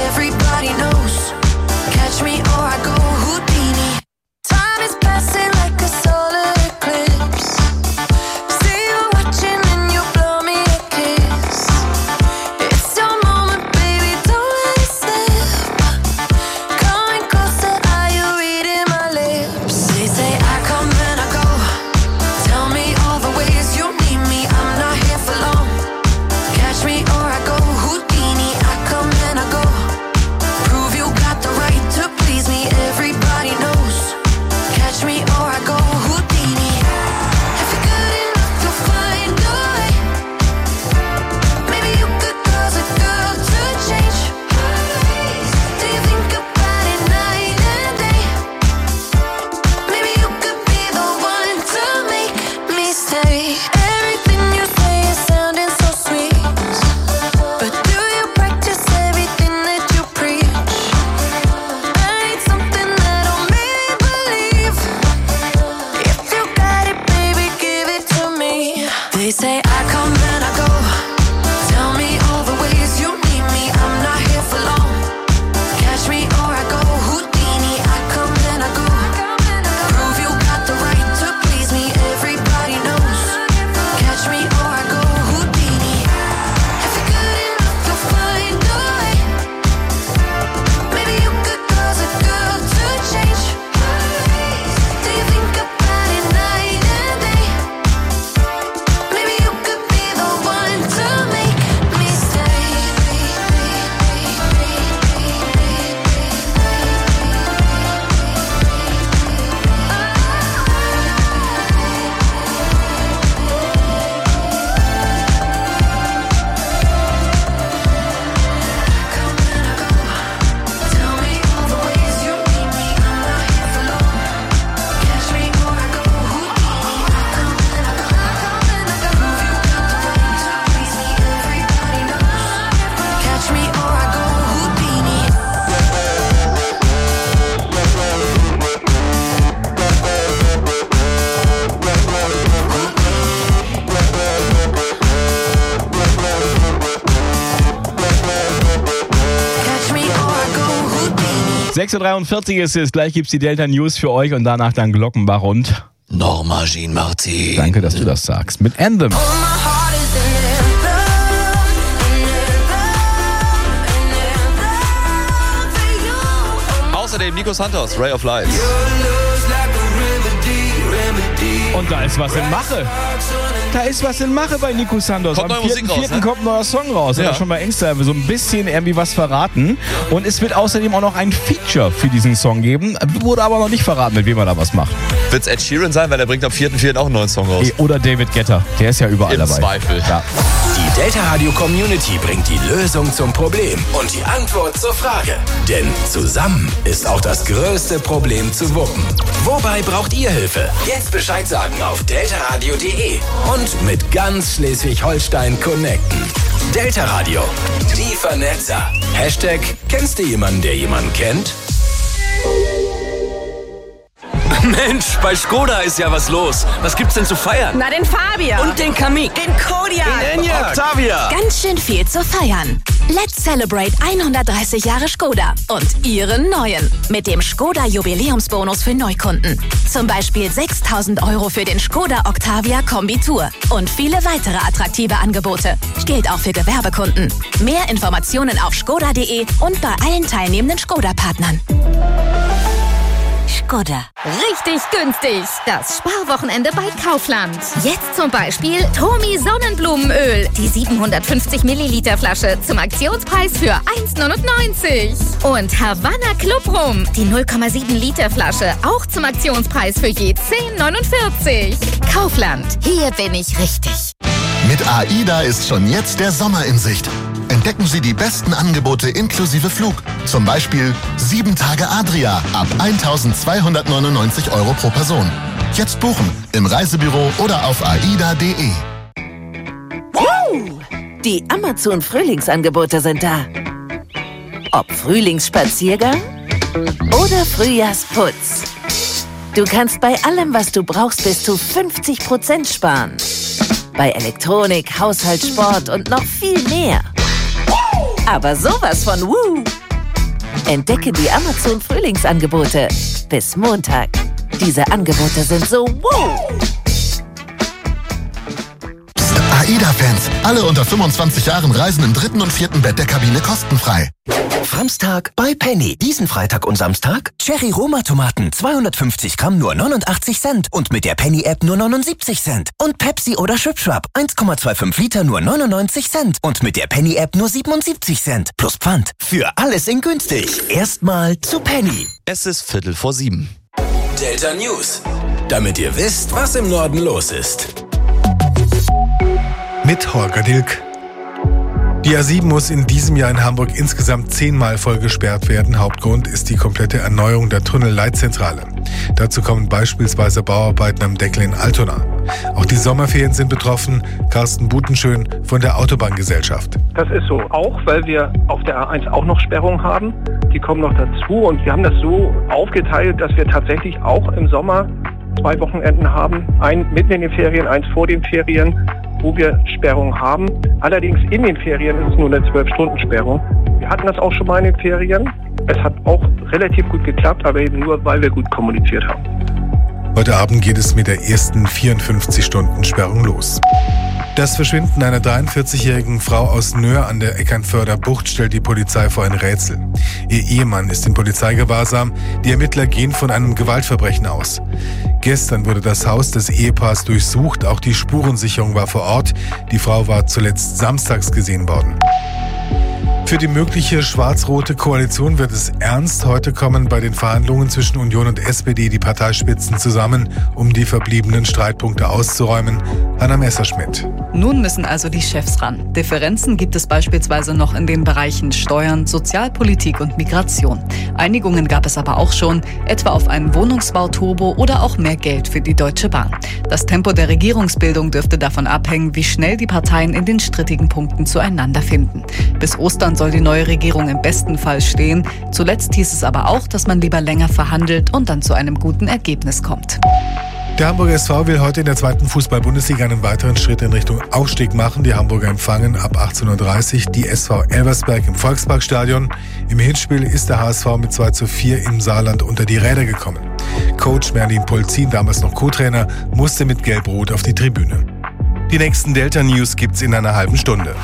Everybody knows. Catch me or I go Houdini. Time is passing like 6.43 Uhr ist es, gleich gibt's die Delta News für euch und danach dann Glockenbach und Norma Jean Martin. Danke, dass du das sagst. Mit Anthem. Außerdem Nico Santos, Ray of Light. Und da ist was in Mache. Da ist was in Mache bei Nico Santos. Kommt Am neue Musik 4.4. raus, ne? kommt ein neuer Song raus. Ja. Hat er schon bei Insta so ein bisschen irgendwie was verraten. Und es wird außerdem auch noch ein Feature für diesen Song geben. Wurde aber noch nicht verraten, mit wem er da was macht. Wird's Ed Sheeran sein, weil er bringt am 4.4. auch einen neuen Song raus. Oder David Guetta. Der ist ja überall Im dabei. Zweifel. Ja. Die Delta Radio Community bringt die Lösung zum Problem und die Antwort zur Frage. Denn zusammen ist auch das größte Problem zu wuppen. Wobei braucht ihr Hilfe? Jetzt Bescheid sagen auf deltaradio.de und mit ganz Schleswig-Holstein connecten. Delta Radio, die Vernetzer. Hashtag, kennst du jemanden, der jemanden kennt? Mensch, bei Skoda ist ja was los. Was gibt's denn zu feiern? Na, den Fabian. Und den Kamik. Den Kodiaq. Den Enyaq. Octavia. Ganz schön viel zu feiern. Let's celebrate 130 Jahre Skoda und ihren neuen. Mit dem Skoda Jubiläumsbonus für Neukunden. Zum Beispiel 6.000 € für den Skoda Octavia Kombi-Tour. Und viele weitere attraktive Angebote. Gilt auch für Gewerbekunden. Mehr Informationen auf skoda.de und bei allen teilnehmenden Skoda-Partnern. Skoda. Richtig günstig. Das Sparwochenende bei Kaufland. Jetzt zum Beispiel Tomi Sonnenblumenöl. Die 750 Milliliter Flasche zum Aktionspreis für 1,99. Und Havanna Club Rum. Die 0,7 Liter Flasche auch zum Aktionspreis für je 10,49. Kaufland. Hier bin ich richtig. Mit AIDA ist schon jetzt der Sommer in Sicht. Entdecken Sie die besten Angebote inklusive Flug. Zum Beispiel 7 Tage Adria ab 1.299 € pro Person. Jetzt buchen im Reisebüro oder auf aida.de. Die Amazon-Frühlingsangebote sind da. Ob Frühlingsspaziergang oder Frühjahrsputz. Du kannst bei allem, was du brauchst, bis zu 50% sparen. Bei Elektronik, Haushalt, Sport und noch viel mehr. Aber sowas von Woo! Entdecke die Amazon-Frühlingsangebote bis Montag. Diese Angebote sind so Woo! AIDA-Fans, alle unter 25 Jahren reisen im 3. und 4. Bett der Kabine kostenfrei. Framstag bei Penny. Diesen Freitag und Samstag Cherry Roma Tomaten 250 Gramm nur 89 Cent und mit der Penny App nur 79 Cent. Und Pepsi oder Schwipschwap 1,25 Liter nur 99 Cent und mit der Penny App nur 77 Cent. Plus Pfand. Für alles in günstig. Erstmal zu Penny. Es ist 6:45. Delta News. Damit ihr wisst, was im Norden los ist. Mit Holger Dilk. Die A7 muss in diesem Jahr in Hamburg insgesamt 10-mal voll gesperrt werden. Hauptgrund ist die komplette Erneuerung der Tunnelleitzentrale. Dazu kommen beispielsweise Bauarbeiten am Deckel in Altona. Auch die Sommerferien sind betroffen. Carsten Butenschön von der Autobahngesellschaft. Das ist so, auch weil wir auf der A1 auch noch Sperrungen haben. Die kommen noch dazu und wir haben das so aufgeteilt, dass wir tatsächlich auch im Sommer 2 Wochenenden haben. Ein mitten in den Ferien, eins vor den Ferien, wo wir Sperrungen haben. Allerdings in den Ferien ist es nur eine 12-Stunden-Sperrung. Wir hatten das auch schon mal in den Ferien. Es hat auch relativ gut geklappt, aber eben nur, weil wir gut kommuniziert haben. Heute Abend geht es mit der ersten 54-Stunden-Sperrung los. Das Verschwinden einer 43-jährigen Frau aus Nöhr an der Eckernförder Bucht stellt die Polizei vor ein Rätsel. Ihr Ehemann ist in Polizeigewahrsam. Die Ermittler gehen von einem Gewaltverbrechen aus. Gestern wurde das Haus des Ehepaars durchsucht. Auch die Spurensicherung war vor Ort. Die Frau war zuletzt samstags gesehen worden. Für die mögliche schwarz-rote Koalition wird es ernst. Heute kommen bei den Verhandlungen zwischen Union und SPD die Parteispitzen zusammen, um die verbliebenen Streitpunkte auszuräumen. Hanna Messerschmidt. Nun müssen also die Chefs ran. Differenzen gibt es beispielsweise noch in den Bereichen Steuern, Sozialpolitik und Migration. Einigungen gab es aber auch schon, etwa auf einen Wohnungsbauturbo oder auch mehr Geld für die Deutsche Bahn. Das Tempo der Regierungsbildung dürfte davon abhängen, wie schnell die Parteien in den strittigen Punkten zueinander finden. Bis Ostern soll die neue Regierung im besten Fall stehen. Zuletzt hieß es aber auch, dass man lieber länger verhandelt und dann zu einem guten Ergebnis kommt. Der Hamburger SV will heute in der 2. Fußball-Bundesliga einen weiteren Schritt in Richtung Aufstieg machen. Die Hamburger empfangen ab 18:30 Uhr die SV Elversberg im Volksparkstadion. Im Hinspiel ist der HSV mit 2:4 im Saarland unter die Räder gekommen. Coach Merlin Polzin, damals noch Co-Trainer, musste mit Gelb-Rot auf die Tribüne. Die nächsten Delta-News gibt's in einer halben Stunde.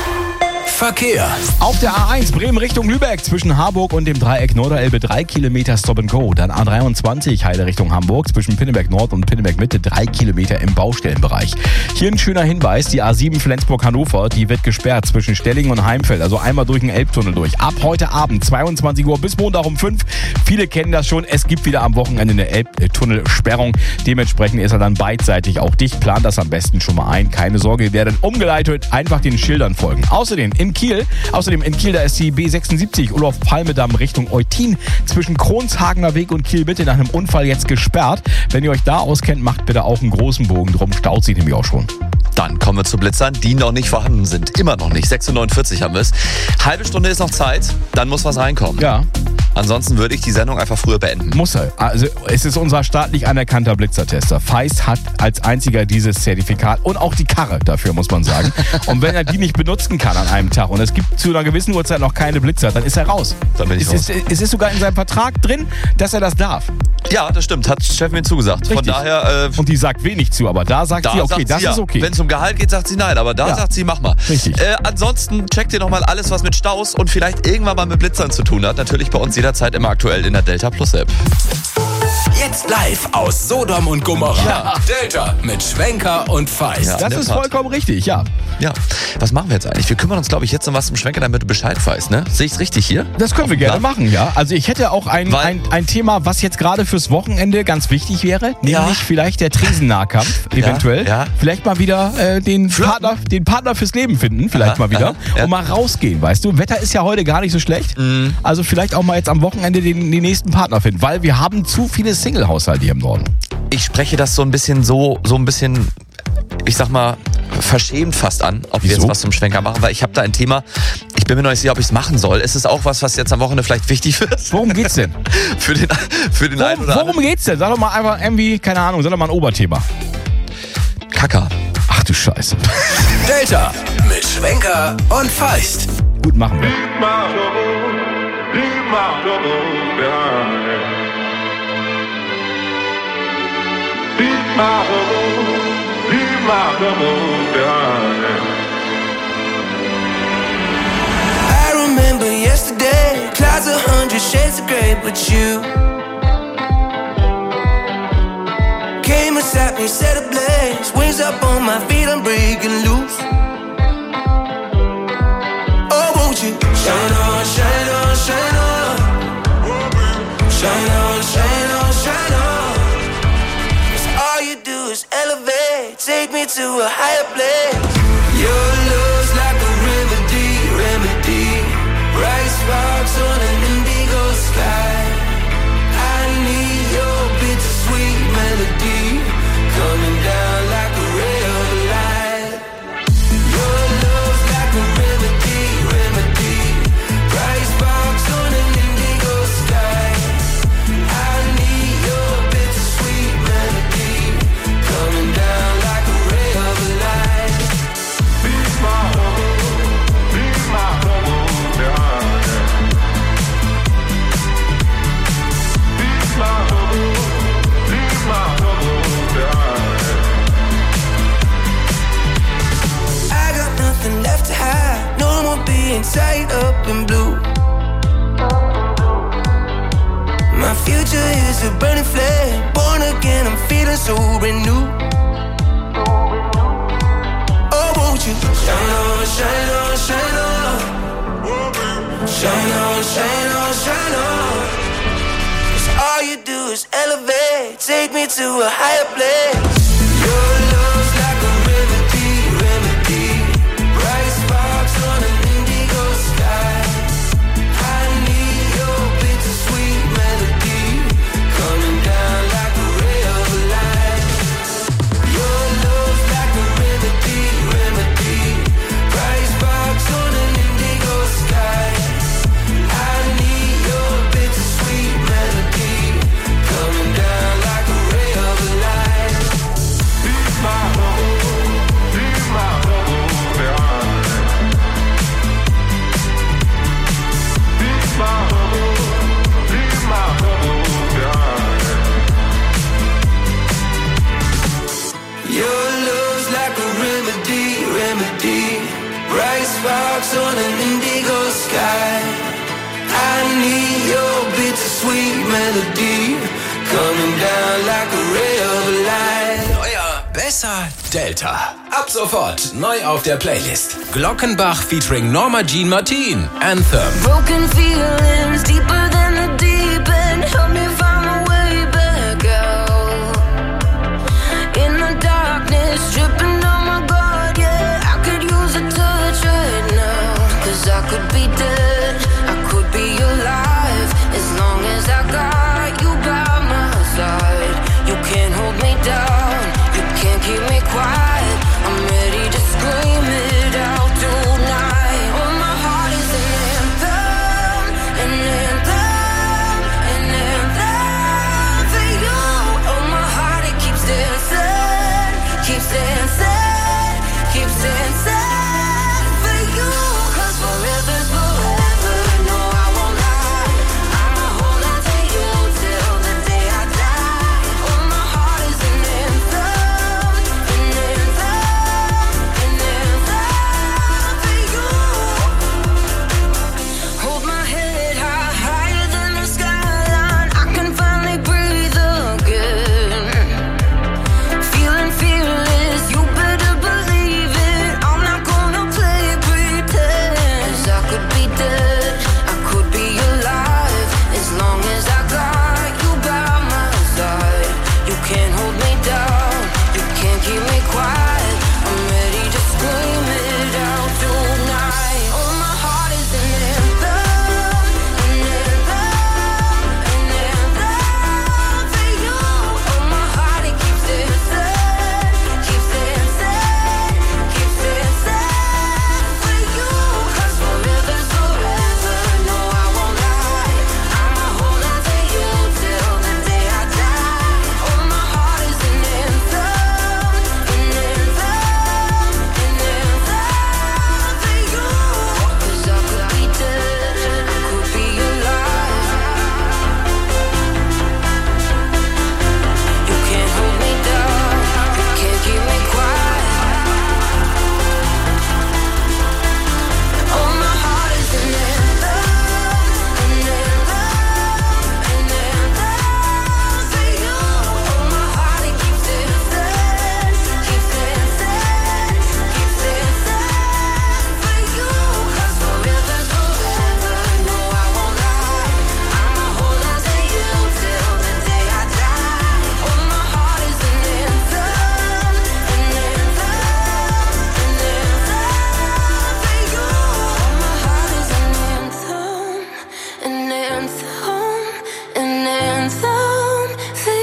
Verkehr. Auf der A1 Bremen Richtung Lübeck zwischen Harburg und dem Dreieck Norderelbe 3 Kilometer Stop and Go. Dann A23 Heide Richtung Hamburg zwischen Pinneberg Nord und Pinneberg Mitte 3 Kilometer im Baustellenbereich. Hier ein schöner Hinweis, die A7 Flensburg-Hannover, die wird gesperrt zwischen Stellingen und Heimfeld, also einmal durch den Elbtunnel durch. Ab heute Abend 22 Uhr bis Montag um 5. Viele kennen das schon, es gibt wieder am Wochenende eine Elbtunnelsperrung. Dementsprechend ist er dann beidseitig auch dicht. Plant das am besten schon mal ein. Keine Sorge, ihr werdet umgeleitet, einfach den Schildern folgen. Außerdem in Kiel, da ist die B76 Olof-Palme-Damm Richtung Eutin zwischen Kronshagener Weg und Kiel-Mitte nach einem Unfall jetzt gesperrt. Wenn ihr euch da auskennt, macht bitte auch einen großen Bogen drum, staut sich nämlich auch schon. Dann kommen wir zu Blitzern, die noch nicht vorhanden sind. Immer noch nicht. 6:49 haben wir es. Halbe Stunde ist noch Zeit, dann muss was reinkommen. Ja. Ansonsten würde ich die Sendung einfach früher beenden. Muss er. Also es ist unser staatlich anerkannter Blitzertester. Feist hat als einziger dieses Zertifikat und auch die Karre dafür, muss man sagen. Und wenn er die nicht benutzen kann an einem Tag und es gibt zu einer gewissen Uhrzeit noch keine Blitzer, dann ist er raus. Dann bin ich raus. Es ist sogar in seinem Vertrag drin, dass er das darf. Ja, das stimmt. Hat Chef mir zugesagt. Richtig. Von daher... und die sagt wenig zu, aber da sagt sie, okay, das ist okay. Wenn es um Gehalt geht, sagt sie nein, aber da sagt sie, mach mal. Richtig. Ansonsten checkt ihr nochmal alles, was mit Staus und vielleicht irgendwann mal mit Blitzern zu tun hat. Natürlich bei uns jederzeit immer aktuell in der Delta Plus App. Jetzt live aus Sodom und Gomorra. Ja. Delta mit Schwenker und Feist. Ja, das ist vollkommen richtig, ja. Ja, was machen wir jetzt eigentlich? Wir kümmern uns, glaube ich, jetzt um was zum Schwenker, damit du Bescheid weißt, ne? Sehe ich es richtig hier? Das können wir gerne machen, ja. Also ich hätte auch ein Thema, was jetzt gerade fürs Wochenende ganz wichtig wäre, nämlich vielleicht der Tresennahkampf, eventuell. Ja. Vielleicht mal wieder den Partner fürs Leben finden, vielleicht mal wieder. Und mal rausgehen, weißt du. Wetter ist ja heute gar nicht so schlecht. Also vielleicht auch mal jetzt am Wochenende den nächsten Partner finden, weil wir haben zu viele Single-Haushalte hier im Norden. Ich spreche das so ein bisschen, ich sag mal, verschämt fast an, ob wir jetzt was zum Schwenker machen, weil ich habe da ein Thema, ich bin mir noch nicht sicher, ob ich es machen soll. Ist es auch was jetzt am Wochenende vielleicht wichtig wird? Worum geht's denn? für den einen oder anderen. Worum geht's denn? Sag doch mal einfach irgendwie, keine Ahnung, sag doch mal ein Oberthema. Kaka. Ach du Scheiße. Delta mit Schwenker und Feist. Gut, machen wir. I remember yesterday, clouds 100 shades of grey, but you came and sat me, set ablaze, wings up on my feet, I'm breaking loose. Oh, won't you shine on, shine on, shine on, shine on, shine on, shine on. 'Cause all you do is elevate, take me to a higher place. Your love's like a remedy, bright sparks on an indigo sky. I need your bittersweet melody, coming down like a ray of light. Your love's like a remedy, bright sparks on an indigo sky. I need your bittersweet melody, coming down like a ray of light. Be my I got nothing left to hide, no more being tied up in blue. My future is a burning flame, born again, I'm feeling so brand new. Oh, won't you shine on, shine on, shine on, shine on, shine on, shine on. 'Cause all you do is elevate, take me to a higher place. Your love's like a remedy, bright sparks on an indigo sky. I need your bittersweet melody, coming down like a ray of light. Your love's like a remedy, bright sparks on an indigo sky. I need your bittersweet melody, coming down like a ray of light. Your love's like a remedy. Bright sparks on an indigo sky. I need your bittersweet melody. Coming down like a ray of light. Neuer, besser, Delta. Ab sofort neu auf der Playlist. Glockenbach featuring Norma Jean Martin. Anthem. Broken feelings deeper than the deep end. Help me find my way back out. In the darkness, dripping on my guard, yeah. I could use a touch right now. 'Cause I could be dead, I could be alive. As long as I got you by my side. You can't hold me down, you can't keep me quiet. I'm ready to scream it out tonight. Oh, my heart is an anthem, an anthem, an anthem for you. Oh, my heart, it keeps dancing, keeps dancing, keeps dancing for you. 'Cause forever's forever, no, I won't lie. I'ma hold on to you till the day I die. Oh, my heart is an anthem, an anthem, an anthem for you. Hold my head high, higher than the skyline. I can finally breathe again. Feeling fearless, you better believe it. I'm not gonna play pretend. 'Cause I could be dead, I could be alive. As long as I got you by my side. You can't hold me down, you can't keep me quiet. I'm ready to scream it out tonight. Oh, my heart is an anthem, an anthem, an anthem for you. Oh, my heart, it keeps dancing, keeps dancing, keeps dancing for you. 'Cause forever's forever, no, I won't lie. I'ma hold on to you till the day I die. Oh, my heart is an anthem, an anthem, an anthem for you. 'Cause I could be dead, I could be alive. You can't hold me down, you can't keep me quiet. Oh, my heart is an anthem, an anthem, an anthem for you. Oh, my heart, it keeps dancing, keeps dancing, keeps dancing for you. 'Cause forever's forever, no, I won't lie. I'ma hold on to you till the day I die. Oh, my heart is an anthem, an anthem, an anthem for you. Oh, my heart is an anthem, an anthem, an anthem for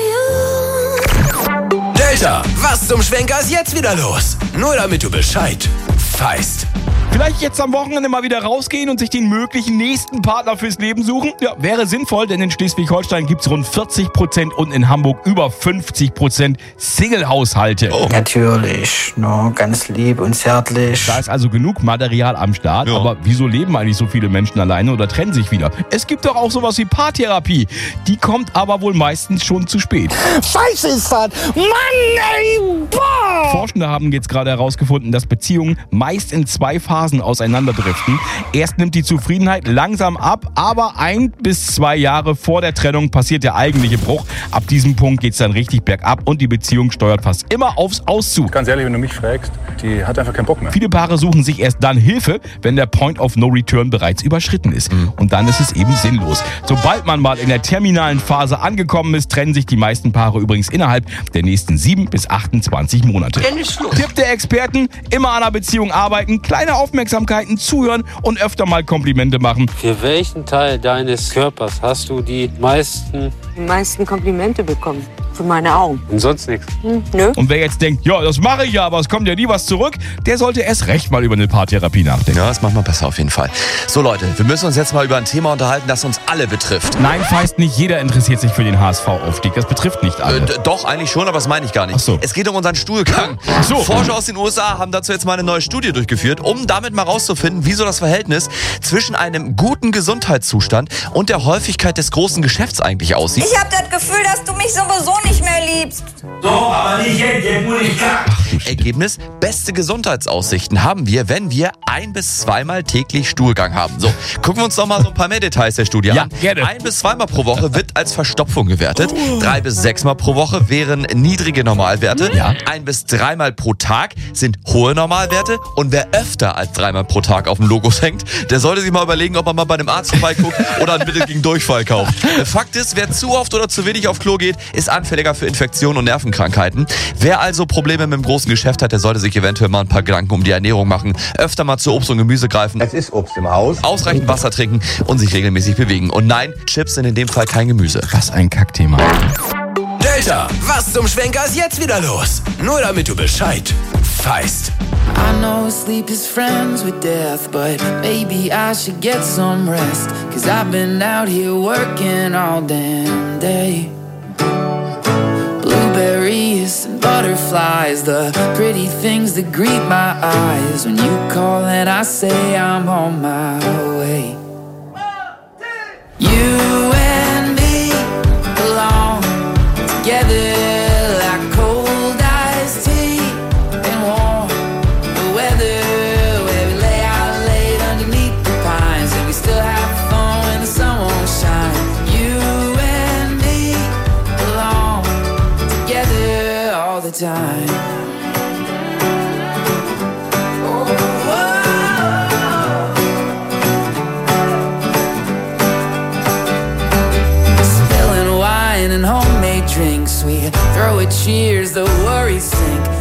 you. Delta, was zum Schwenker ist jetzt wieder los? Nur damit du Bescheid weißt. Vielleicht jetzt am Wochenende mal wieder rausgehen und sich den möglichen nächsten Partner fürs Leben suchen? Ja, wäre sinnvoll, denn in Schleswig-Holstein gibt's rund 40% und in Hamburg über 50% Single-Haushalte. Natürlich, no, ganz lieb und zärtlich. Da ist also genug Material am Start, aber wieso leben eigentlich so viele Menschen alleine oder trennen sich wieder? Es gibt doch auch sowas wie Paartherapie. Die kommt aber wohl meistens schon zu spät. Scheiße ist das! Mann, ey! Boah! Forschende haben jetzt gerade herausgefunden, dass Beziehungen meist in 2 Phasen auseinanderdriften. Erst nimmt die Zufriedenheit langsam ab, aber 1 bis 2 Jahre vor der Trennung passiert der eigentliche Bruch. Ab diesem Punkt geht's dann richtig bergab und die Beziehung steuert fast immer aufs Aus zu. Ganz ehrlich, wenn du mich fragst, die hat einfach keinen Bock mehr. Viele Paare suchen sich erst dann Hilfe, wenn der Point of No Return bereits überschritten ist. Und dann ist es eben sinnlos. Sobald man mal in der terminalen Phase angekommen ist, trennen sich die meisten Paare übrigens innerhalb der nächsten 7 bis 28 Monate. Tipp der Experten, immer an einer Beziehung arbeiten, kleine Aufmerksamkeiten, zuhören und öfter mal Komplimente machen. Für welchen Teil deines Körpers hast du die meisten Komplimente bekommen? Für meine Augen. Und sonst nichts? Nö. Und wer jetzt denkt, ja, das mache ich ja, aber es kommt ja nie was zurück, der sollte erst recht mal über eine Paartherapie nachdenken. Ja, das macht man besser auf jeden Fall. So Leute, wir müssen uns jetzt mal über ein Thema unterhalten, das uns alle betrifft. Nein, Feist, nicht jeder interessiert sich für den HSV-Aufstieg. Das betrifft nicht alle. Doch, eigentlich schon, aber das meine ich gar nicht. Ach so. Es geht um unseren Stuhlgang. Ach so. Forscher aus den USA haben dazu jetzt mal eine neue Studie durchgeführt, um damit mal rauszufinden, wie so das Verhältnis zwischen einem guten Gesundheitszustand und der Häufigkeit des großen Geschäfts eigentlich aussieht. Ich habe das Gefühl, dass du mich sowieso nicht mehr liebst. Doch, aber nicht jetzt muss ich klar. Ergebnis: beste Gesundheitsaussichten haben wir, wenn wir 1- bis 2-mal täglich Stuhlgang haben. So, gucken wir uns doch mal so ein paar mehr Details der Studie an. Gerne. 1- bis 2-mal pro Woche wird als Verstopfung gewertet. 3- bis 6-mal pro Woche wären niedrige Normalwerte. 1- bis 3-mal pro Tag sind hohe Normalwerte. Und wer öfter als 3-mal pro Tag auf dem Logos hängt, der sollte sich mal überlegen, ob man mal bei einem Arzt vorbeiguckt oder ein Mittel gegen Durchfall kauft. Fakt ist, wer zu oft oder zu wenig auf Klo geht, ist anfälliger für Infektionen und Nervenkrankheiten. Wer also Probleme mit dem großen Geschäft hat, der sollte sich eventuell mal ein paar Gedanken um die Ernährung machen, öfter mal zu Obst und Gemüse greifen. Es ist Obst im Haus. Ausreichend Wasser trinken und sich regelmäßig bewegen. Und nein, Chips sind in dem Fall kein Gemüse. Was ein Kackthema. Delta, was zum Schwenker ist jetzt wieder los? Nur damit du Bescheid weißt. I know sleep is friends with death, but maybe I should get some rest. 'Cause I've been out here working all damn day. Blueberries and butterflies, the pretty things that greet my eyes. When you call and I say I'm on my way. You and me belong together like cold iced tea and warm weather, where we lay out late underneath the pines and we still have fun when the sun won't shine. You and me belong together all the time. Spilling wine and homemade drinks, we throw a cheers, the worries sink.